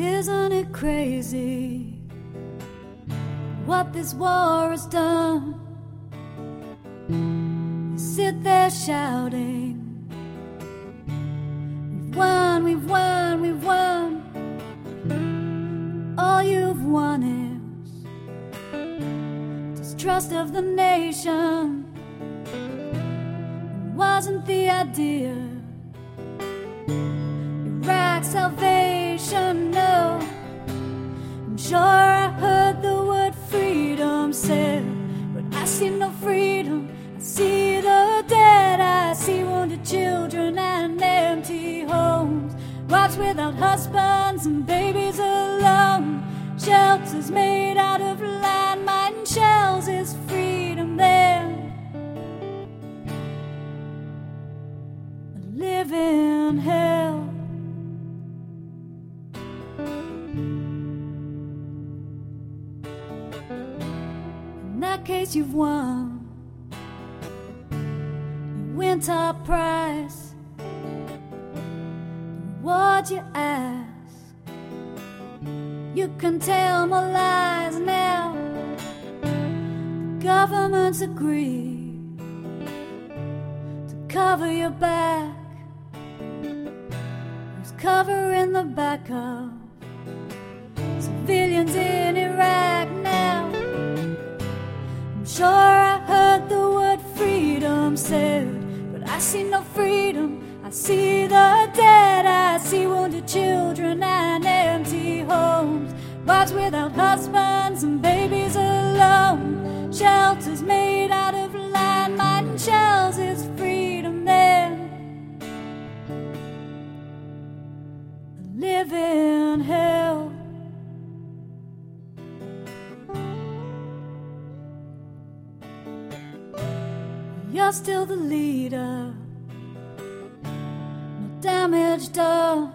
Isn't it crazy what this war has done? You sit there shouting, we've won, we've won, we've won. All you've won is distrust of the nation. It wasn't the idea Iraq salvation, no. I'm sure I heard the word freedom said, but I see no freedom. I see the dead, I see wounded children and empty homes, wives without husbands and babies alone, shelters made out of landmine shells. Is freedom there? I live in hell. In that case you've won. You win top prize. What you ask, you can tell more lies now. The governments agree to cover your back. Who's covering the back of civilians in Iraq now? I'm sure I heard the word freedom said, but I see no freedom. I see the dead, I see wounded children and empty homes, wives without husbands and babies alone, shelters made out of landmine shells. Is freedom there? I live in hell. You're still the leader, damage done.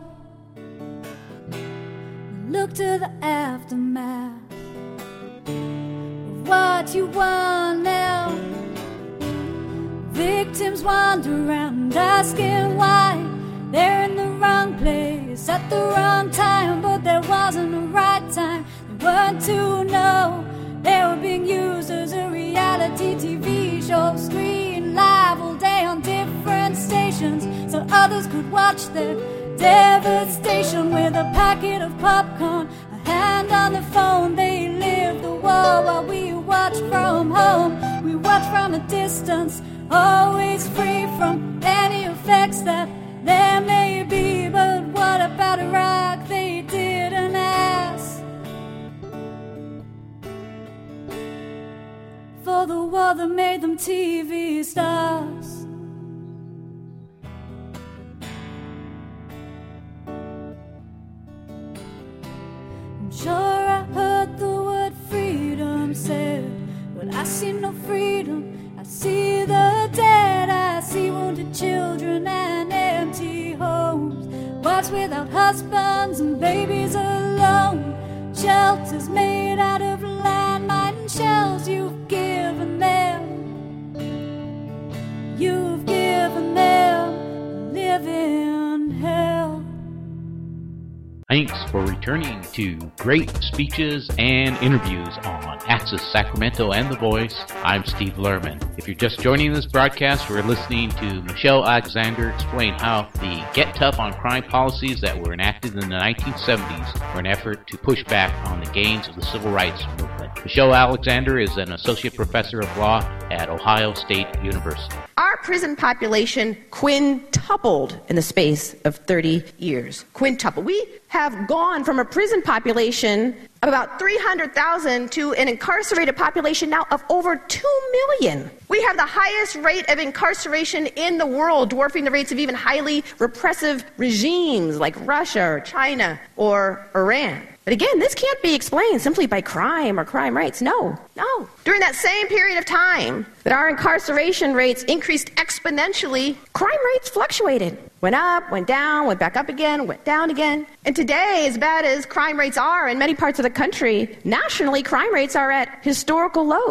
Look to the aftermath of what you won now. Victims wander around asking why they're in the wrong place at the wrong time, but there wasn't a right time. They weren't to know they were being used as a reality TV show, screen live all day on different stations, so others could watch their devastation. With a packet of popcorn, a hand on the phone, they live the war while we watch from home. We watch from a distance, always free from any effects that there may be. But what about Iraq? They didn't ask for the war that made them TV stars. I'm sure I heard the word freedom said, but I see no freedom. I see the dead, I see wounded children and empty homes, wives without husbands and babies alone, shelters made out of landmine shells. You've given them, you've given them, live in hell. Thanks for returning to great speeches and interviews on Access Sacramento and The Voice. I'm Steve Lerman. If you're just joining this broadcast, we're listening to Michelle Alexander explain how the Get Tough on Crime policies that were enacted in the 1970s were an effort to push back on the gains of the civil rights movement. Michelle Alexander is an associate professor of law at Ohio State University. Our prison population quintupled in the space of 30 years. Quintuple. We have gone from a prison population of about 300,000 to an incarcerated population now of over 2 million. We have the highest rate of incarceration in the world, dwarfing the rates of even highly repressive regimes like Russia or China or Iran. But again, this can't be explained simply by crime or crime rates. No. During that same period of time that our incarceration rates increased exponentially, crime rates fluctuated. Went up, went down, went back up again, went down again. And today, as bad as crime rates are in many parts of the country, nationally, crime rates are at historical lows.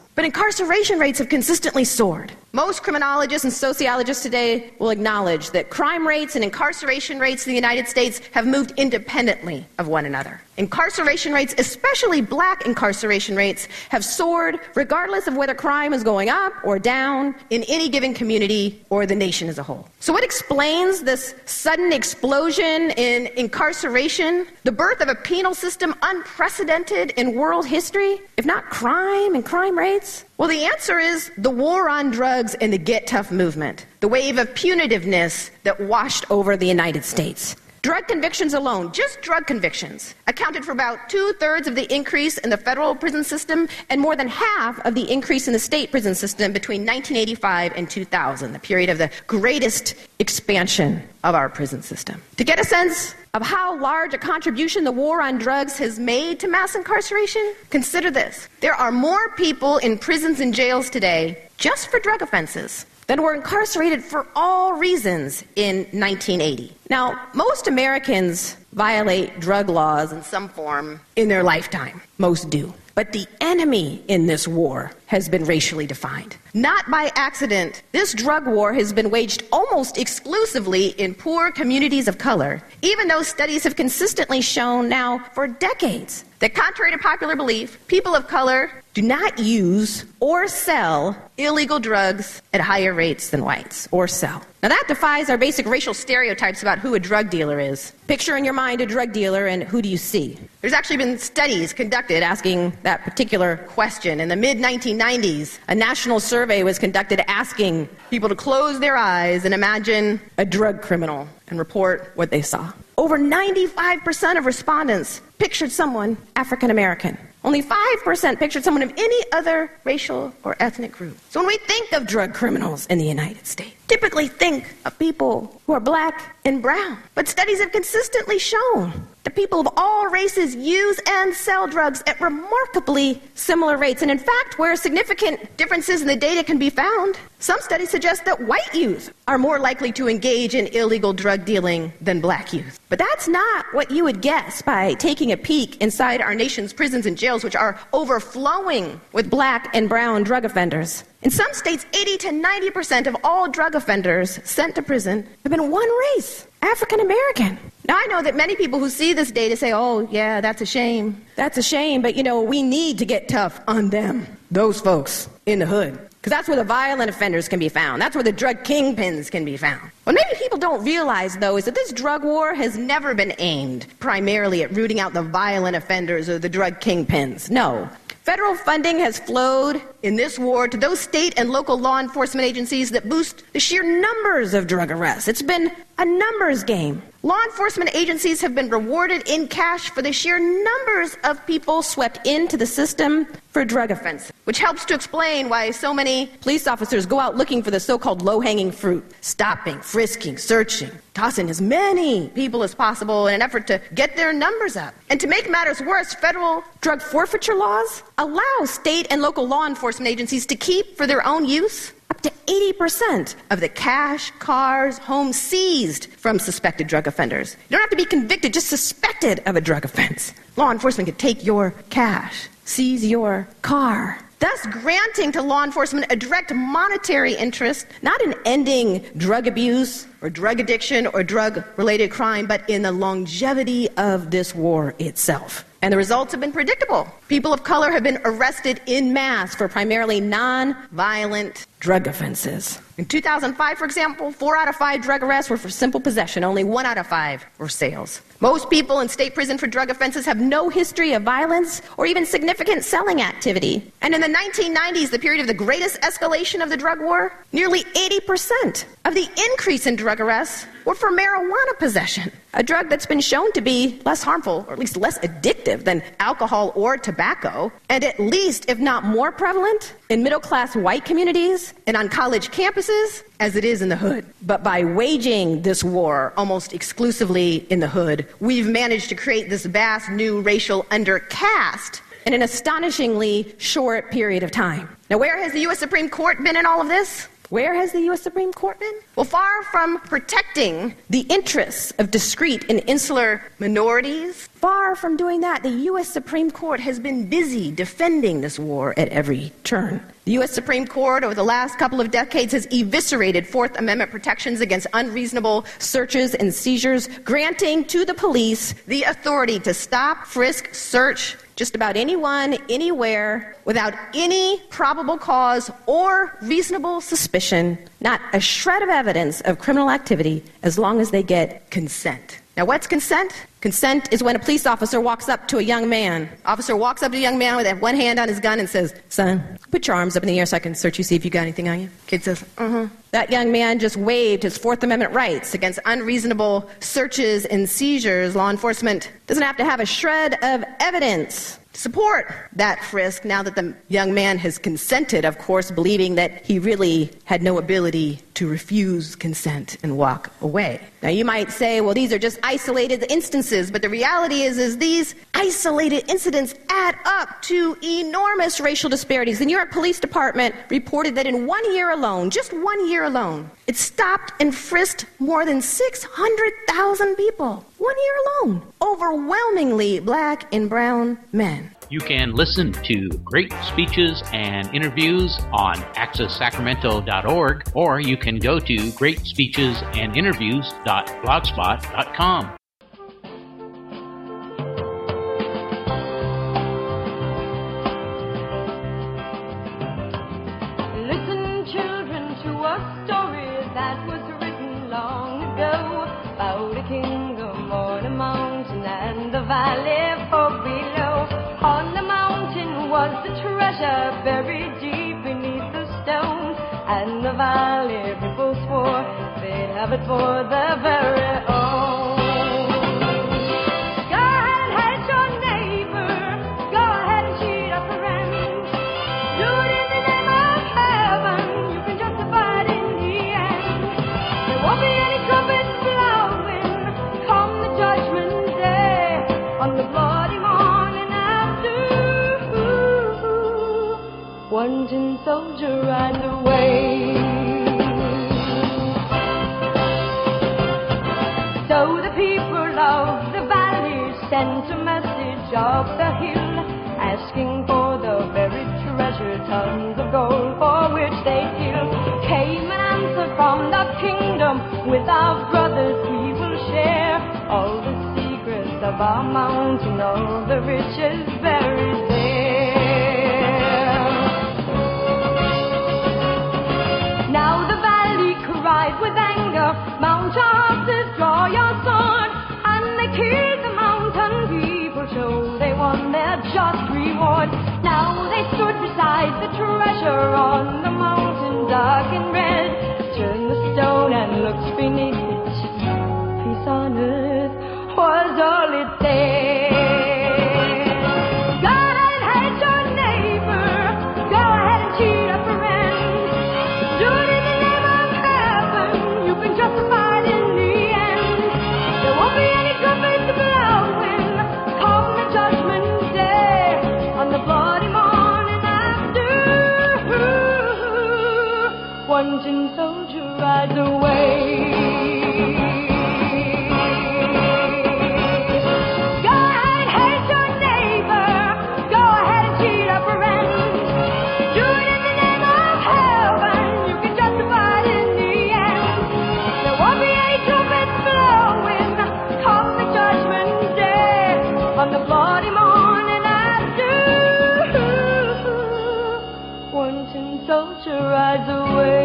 but incarceration rates have consistently soared. Most criminologists and sociologists today will acknowledge that crime rates and incarceration rates in the United States have moved independently of one another. Incarceration rates, especially black incarceration rates, have soared regardless of whether crime is going up or down in any given community or the nation as a whole. So what explains this sudden explosion in incarceration, the birth of a penal system unprecedented in world history, if not crime and crime rates? Well, the answer is the war on drugs and the Get Tough movement, the wave of punitiveness that washed over the United States. Drug convictions alone, just drug convictions, accounted for about 2/3 of the increase in the federal prison system and more than half of the increase in the state prison system between 1985 and 2000, the period of the greatest expansion of our prison system. To get a sense of how large a contribution the war on drugs has made to mass incarceration, consider this. There are more people in prisons and jails today just for drug offenses than were incarcerated for all reasons in 1980. Now, most Americans violate drug laws in some form in their lifetime. Most do. But the enemy in this war has been racially defined. Not by accident, this drug war has been waged almost exclusively in poor communities of color, even though studies have consistently shown now for decades that, contrary to popular belief, people of color do not use or sell illegal drugs at higher rates than whites, or sell. Now that defies our basic racial stereotypes about who a drug dealer is. Picture in your mind a drug dealer, and who do you see? There's actually been studies conducted asking that particular question. In the mid-1990s, a national survey was conducted asking people to close their eyes and imagine a drug criminal and report what they saw. Over 95% of respondents pictured someone African American. Only 5% pictured someone of any other racial or ethnic group. So when we think of drug criminals in the United States, typically think of people who are black and brown. But studies have consistently shown that people of all races use and sell drugs at remarkably similar rates. And in fact, where significant differences in the data can be found, some studies suggest that white youth are more likely to engage in illegal drug dealing than black youth. But that's not what you would guess by taking a peek inside our nation's prisons and jails, which are overflowing with black and brown drug offenders. In some states, 80 to 90% of all drug offenders sent to prison have been one race, African American. Now, I know that many people who see this data say, oh, yeah, that's a shame. That's a shame, but, we need to get tough on them, those folks in the hood. Because that's where the violent offenders can be found. That's where the drug kingpins can be found. What maybe people don't realize, though, is that this drug war has never been aimed primarily at rooting out the violent offenders or the drug kingpins. No. Federal funding has flowed in this war to those state and local law enforcement agencies that boost the sheer numbers of drug arrests. It's been a numbers game. Law enforcement agencies have been rewarded in cash for the sheer numbers of people swept into the system for drug offenses, which helps to explain why so many police officers go out looking for the so-called low-hanging fruit, stopping, frisking, searching, tossing as many people as possible in an effort to get their numbers up. And to make matters worse, federal drug forfeiture laws allow state and local law enforcement agencies to keep for their own use up to 80% of the cash, cars, homes seized from suspected drug offenders. You don't have to be convicted, just suspected of a drug offense. Law enforcement can take your cash, seize your car, thus granting to law enforcement a direct monetary interest, not in ending drug abuse or drug addiction or drug-related crime, but in the longevity of this war itself. And the results have been predictable. People of color have been arrested en masse for primarily non-violent drug offenses. In 2005, for example, 4 out of 5 drug arrests were for simple possession. Only 1 out of 5 were sales. Most people in state prison for drug offenses have no history of violence or even significant selling activity. And in the 1990s, the period of the greatest escalation of the drug war, nearly 80% of the increase in drug arrests were for marijuana possession, a drug that's been shown to be less harmful, or at least less addictive than alcohol or tobacco, and at least, if not more prevalent, in middle-class white communities and on college campuses as it is in the hood. But by waging this war almost exclusively in the hood, we've managed to create this vast new racial undercast in an astonishingly short period of time. Now, where has the U.S. Supreme Court been in all of this? Where has the U.S. Supreme Court been? Well, far from protecting the interests of discrete and insular minorities, far from doing that, the U.S. Supreme Court has been busy defending this war at every turn. The U.S. Supreme Court over the last couple of decades has eviscerated Fourth Amendment protections against unreasonable searches and seizures, granting to the police the authority to stop, frisk, search just about anyone, anywhere, without any probable cause or reasonable suspicion, not a shred of evidence of criminal activity, as long as they get consent. Now, what's consent? Consent is when a police officer walks up to a young man. Officer walks up to a young man with one hand on his gun and says, "Son, put your arms up in the air so I can search you, see if you got anything on you." Kid says, That young man just waived his Fourth Amendment rights against unreasonable searches and seizures. Law enforcement doesn't have to have a shred of evidence to support that frisk now that the young man has consented, of course, believing that he really had no ability to refuse consent and walk away. Now, you might say, well, these are just isolated instances, but the reality is these isolated incidents add up to enormous racial disparities. The New York Police Department reported that in 1 year alone, just 1 year alone, it stopped and frisked more than 600,000 people. 1 year alone. Overwhelmingly black and brown men. You can listen to great speeches and interviews on accesssacramento.org, or you can go to greatspeechesandinterviews.blogspot.com. Listen, children, to a story that was written long ago about a kingdom on a mountain and the valley far below. On the mountain was the treasure buried deep beneath the stone, and the valley people swore they'd have it for their very own. Go ahead and hate your neighbor, go ahead and cheat a friend. Do it in the name of heaven, you can justify it in the end. There won't be any trumpets blowing come the judgment day on the bloody morning. One tin soldier ran away. So the people of the valley sent a message up the hill, asking for the buried treasure, tons of gold for which they kill. Came an answer from the kingdom, with our brothers we will share all the secrets of our mountain, all the riches buried there. Now the valley cried with anger, "Mount your horses, draw your sword," and they killed the mountain people, so they won their just reward. Now they stood beside the treasure on the mountain, dark and red, turned the stone and looked beneath it. Peace on earth was all it said. Go ahead and hate your neighbor, go ahead and cheat a friend. Do it in the name of heaven, you can justify it in the end. There won't be any trumpets blowing come the judgment day on the bloody morning after. One tin soldier rides away. Go ahead and hate your neighbor, go ahead and cheat a friend. Do it in the name of heaven, you can justify it in the end. There won't be any trumpets blowing come the judgment day on the bloody morning after. One tin soldier rides away.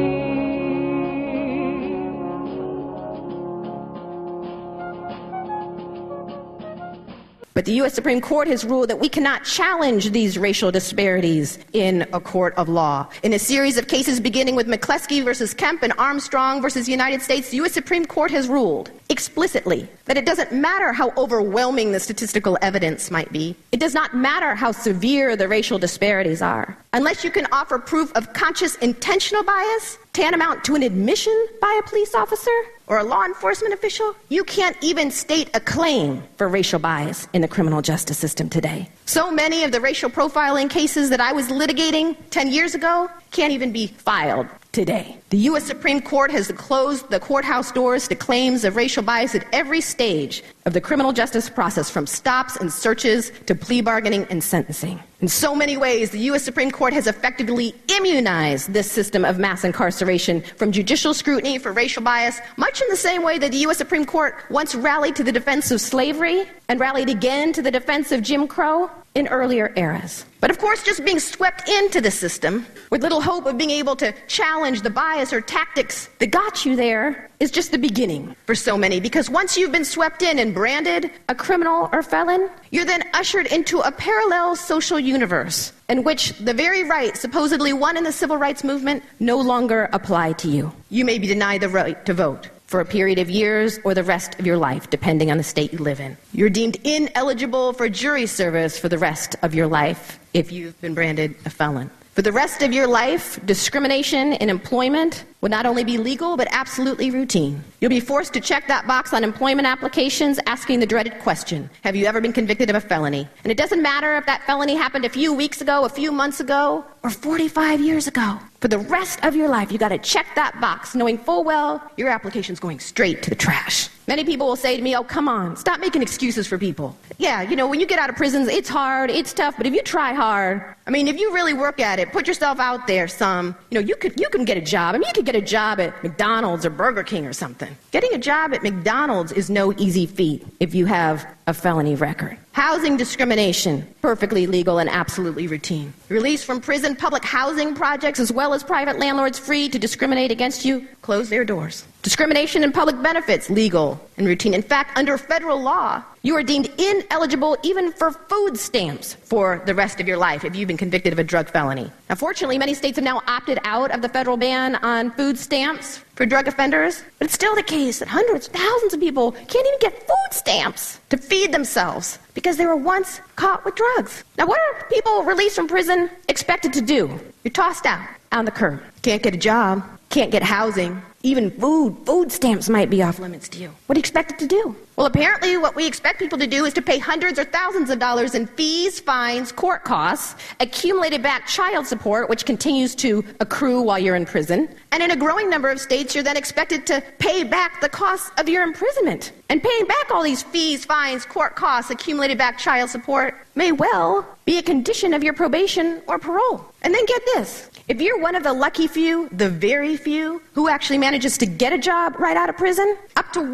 But the U.S. Supreme Court has ruled that we cannot challenge these racial disparities in a court of law. In a series of cases beginning with McCleskey versus Kemp and Armstrong versus United States, the U.S. Supreme Court has ruled explicitly that it doesn't matter how overwhelming the statistical evidence might be. It does not matter how severe the racial disparities are. Unless you can offer proof of conscious intentional bias, tantamount to an admission by a police officer or a law enforcement official, you can't even state a claim for racial bias in the criminal justice system today. So many of the racial profiling cases that I was litigating 10 years ago can't even be filed today. The U.S. Supreme Court has closed the courthouse doors to claims of racial bias at every stage of the criminal justice process, from stops and searches to plea bargaining and sentencing. In so many ways, the U.S. Supreme Court has effectively immunized this system of mass incarceration from judicial scrutiny for racial bias, much in the same way that the U.S. Supreme Court once rallied to the defense of slavery and rallied again to the defense of Jim Crow in earlier eras. But of course, just being swept into the system with little hope of being able to challenge the bias or tactics that got you there is just the beginning for so many. Because once you've been swept in and branded a criminal or felon, you're then ushered into a parallel social universe in which the very rights supposedly won in the civil rights movement no longer apply to you. You may be denied the right to vote for a period of years or the rest of your life, depending on the state you live in. You're deemed ineligible for jury service for the rest of your life if you've been branded a felon. For the rest of your life, discrimination in employment will not only be legal, but absolutely routine. You'll be forced to check that box on employment applications asking the dreaded question, have you ever been convicted of a felony? And it doesn't matter if that felony happened a few weeks ago, a few months ago, or 45 years ago. For the rest of your life, you got to check that box, knowing full well your application's going straight to the trash. Many people will say to me, oh, come on, stop making excuses for people. Yeah, you know, when you get out of prisons, it's hard, it's tough, but if you try hard, I mean, if you really work at it, put yourself out there some, you know, you can get a job. I mean, you could get a job at McDonald's or Burger King or something. Getting a job at McDonald's is no easy feat if you have a felony record. Housing discrimination, perfectly legal and absolutely routine. Release from prison, public housing projects, as well as private landlords free to discriminate against you, close their doors. Discrimination in public benefits, legal and routine. In fact, under federal law, you are deemed ineligible even for food stamps for the rest of your life if you've been convicted of a drug felony. Now, fortunately, many states have now opted out of the federal ban on food stamps for drug offenders, but it's still the case that hundreds, thousands of people can't even get food stamps to feed themselves because they were once caught with drugs. Now, what are people released from prison expected to do? You're tossed out on the curb. Can't get a job, can't get housing, even food stamps might be off limits to you. What do you expect it to do? Well, apparently what we expect people to do is to pay hundreds or thousands of dollars in fees, fines, court costs, accumulated back child support, which continues to accrue while you're in prison. And in a growing number of states, you're then expected to pay back the costs of your imprisonment. And paying back all these fees, fines, court costs, accumulated back child support may well be a condition of your probation or parole. And then get this. If you're one of the lucky few, the very few, who actually manages to get a job right out of prison, up to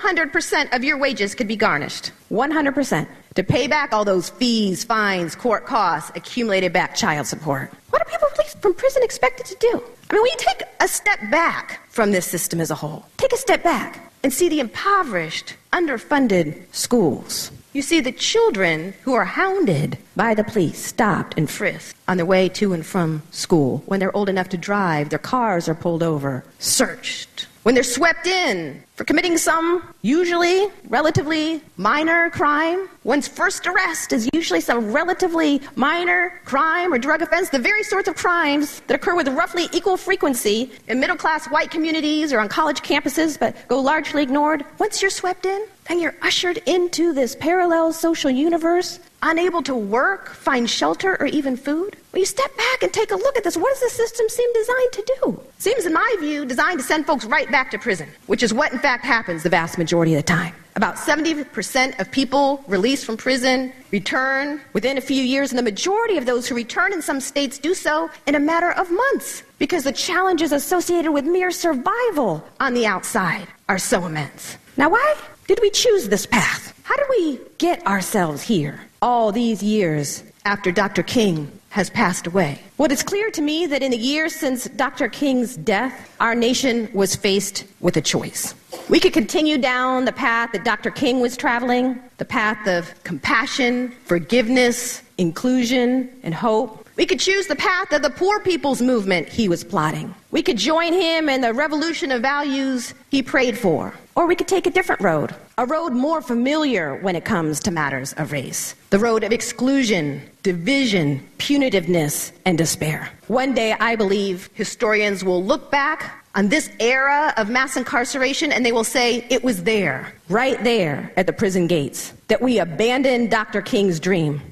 100% of your wages could be garnished. 100%. To pay back all those fees, fines, court costs, accumulated back child support. What are people released from prison expected to do? I mean, when you take a step back from this system as a whole, take a step back and see the impoverished, underfunded schools. You see the children who are hounded by the police, stopped and frisked on their way to and from school. When they're old enough to drive, their cars are pulled over, searched. When they're swept in for committing some, usually relatively minor crime. One's first arrest is usually some relatively minor crime or drug offense, the very sorts of crimes that occur with roughly equal frequency in middle-class white communities or on college campuses, but go largely ignored. Once you're swept in, then you're ushered into this parallel social universe, unable to work, find shelter, or even food. When you step back and take a look at this, what does the system seem designed to do? Seems, in my view, designed to send folks right back to prison, which is what, in fact, happens the vast majority of the time. About 70% of people released from prison return within a few years, and the majority of those who return in some states do so in a matter of months, because the challenges associated with mere survival on the outside are so immense. Now, why did we choose this path? How did we get ourselves here all these years after Dr. King has passed away? Well, it's clear to me that in the years since Dr. King's death, our nation was faced with a choice. We could continue down the path that Dr. King was traveling, the path of compassion, forgiveness, inclusion, and hope. We could choose the path of the poor people's movement he was plotting. We could join him in the revolution of values he prayed for. Or we could take a different road, a road more familiar when it comes to matters of race. The road of exclusion, division, punitiveness, and despair. One day, I believe, historians will look back on this era of mass incarceration and they will say, it was there, right there at the prison gates, that we abandoned Dr. King's dream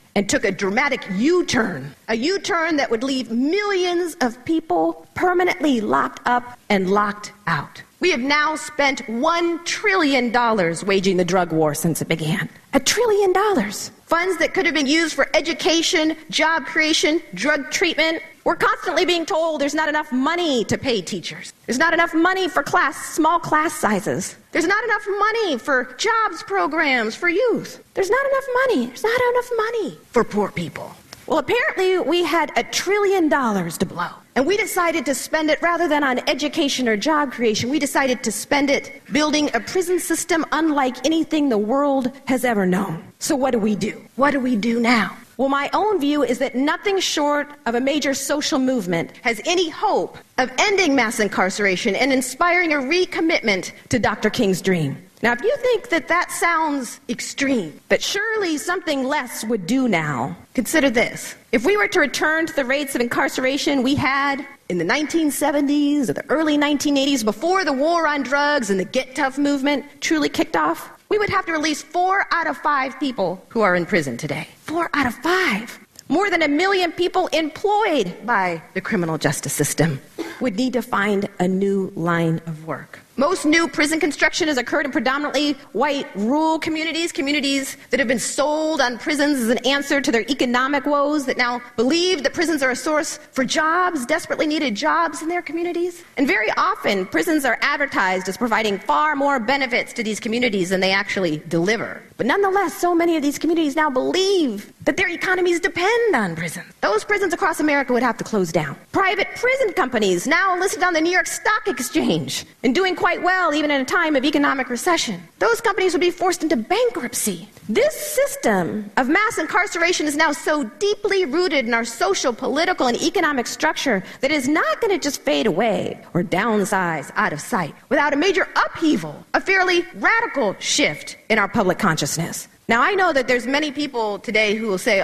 and took a dramatic U-turn, a U-turn that would leave millions of people permanently locked up and locked out. We have now spent $1 trillion waging the drug war since it began. $1 trillion. Funds that could have been used for education, job creation, drug treatment. We're constantly being told there's not enough money to pay teachers. There's not enough money for small class sizes. There's not enough money for jobs programs for youth. There's not enough money. There's not enough money for poor people. Well, apparently we had $1 trillion to blow. And we decided to spend it rather than on education or job creation. We decided to spend it building a prison system unlike anything the world has ever known. So what do we do? What do we do now? Well, my own view is that nothing short of a major social movement has any hope of ending mass incarceration and inspiring a recommitment to Dr. King's dream. Now, if you think that sounds extreme, but surely something less would do now, consider this. If we were to return to the rates of incarceration we had in the 1970s or the early 1980s, before the war on drugs and the Get Tough movement truly kicked off, we would have to release 4 out of 5 people who are in prison today. 4 out of 5. More than 1 million people employed by the criminal justice system would need to find a new line of work. Most new prison construction has occurred in predominantly white rural communities that have been sold on prisons as an answer to their economic woes, that now believe that prisons are a source for jobs, desperately needed jobs in their communities. And very often, prisons are advertised as providing far more benefits to these communities than they actually deliver. But nonetheless, so many of these communities now believe that their economies depend on prisons. Those prisons across America would have to close down. Private prison companies now listed on the New York Stock Exchange and doing quite well even in a time of economic recession. Those companies would be forced into bankruptcy. This system of mass incarceration is now so deeply rooted in our social, political, and economic structure that it is not going to just fade away or downsize out of sight without a major upheaval, a fairly radical shift in our public consciousness. Now, I know that there's many people today who will say,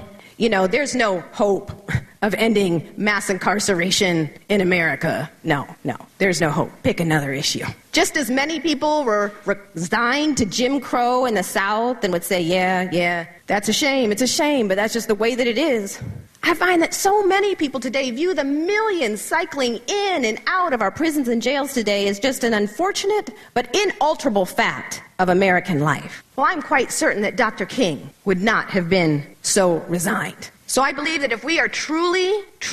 there's no hope of ending mass incarceration in America. No, there's no hope. Pick another issue. Just as many people were resigned to Jim Crow in the South and would say, yeah, that's a shame. It's a shame, but that's just the way that it is. I find that so many people today view the millions cycling in and out of our prisons and jails today as just an unfortunate but inalterable fact of American life. Well, I'm quite certain that Dr. King would not have been so resigned. So I believe that if we are truly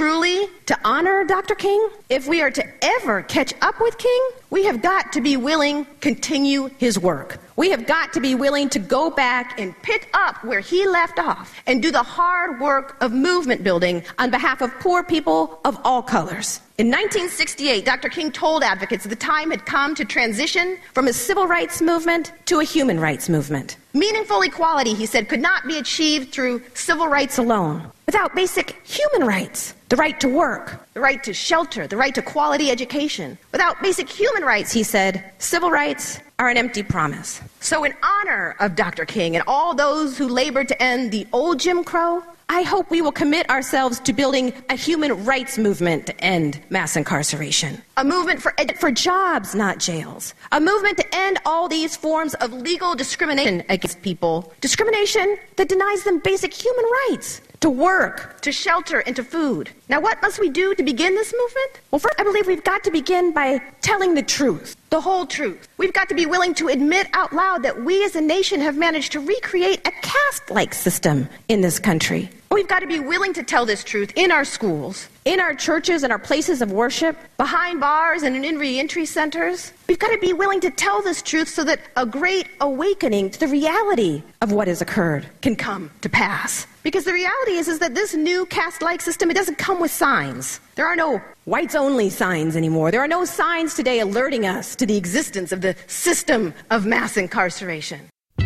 to honor Dr. King, if we are to ever catch up with King, we have got to be willing to continue his work. We have got to be willing to go back and pick up where he left off and do the hard work of movement building on behalf of poor people of all colors. In 1968, Dr. King told advocates the time had come to transition from a civil rights movement to a human rights movement. Meaningful equality, he said, could not be achieved through civil rights alone. Without basic human rights, the right to work, the right to shelter, the right to quality education. Without basic human rights, he said, civil rights are an empty promise. So in honor of Dr. King and all those who labored to end the old Jim Crow, I hope we will commit ourselves to building a human rights movement to end mass incarceration. A movement for jobs, not jails. A movement to end all these forms of legal discrimination against people. Discrimination that denies them basic human rights. To work, to shelter, and to food. Now, what must we do to begin this movement? Well, first, I believe we've got to begin by telling the truth, the whole truth. We've got to be willing to admit out loud that we as a nation have managed to recreate a caste-like system in this country. We've got to be willing to tell this truth in our schools, in our churches and our places of worship, behind bars and in reentry centers. We've got to be willing to tell this truth so that a great awakening to the reality of what has occurred can come to pass. Because the reality is that this new caste-like system, it doesn't come with signs. There are no whites-only signs anymore. There are no signs today alerting us to the existence of the system of mass incarceration.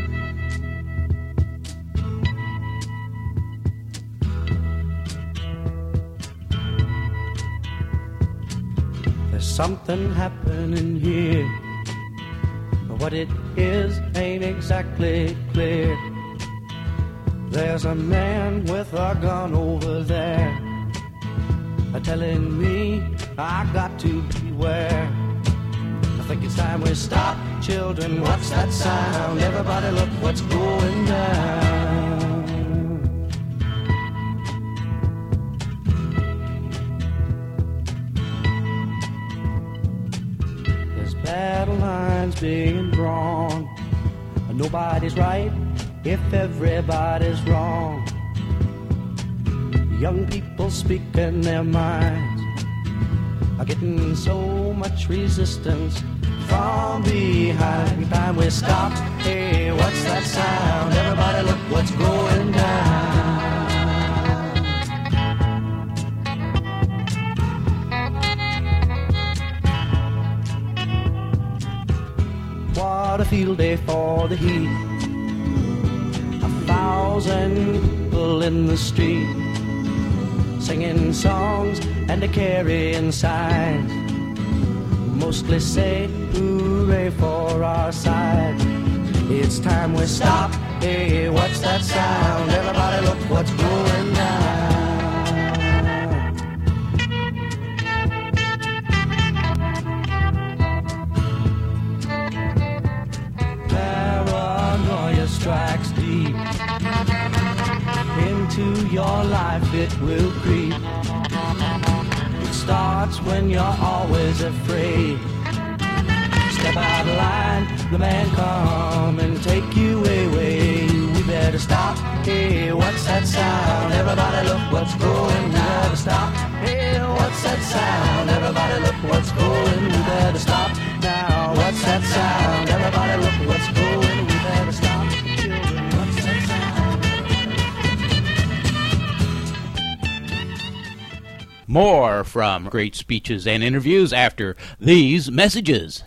There's something happening here, but what it is ain't exactly clear. There's a man with a gun over there, telling me I got to beware. I think it's time we stop, children, what's that sound? Everybody look what's going down. everybody's right, if everybody's wrong. Young people speaking their minds are getting so much resistance from behind. Time we stop. Hey, what's that sound? Everybody look what's going down. What a field day for the heat. 1,000 people in the street, singing songs and carrying signs. Mostly say hooray for our side. It's time we stop. Hey, what's that sound? Everybody look what's going down. Paranoia strikes deep into your life, it will creep. It starts when you're always afraid. Step out of line, the man come and take you away. We better stop. Hey, what's that sound? Everybody look what's going. We better stop. Hey, what's that sound? Everybody look what's going. We better stop now. What's that sound? Everybody look what's going. We better stop. Children, what's that sound? More from Great Speeches and Interviews after these messages.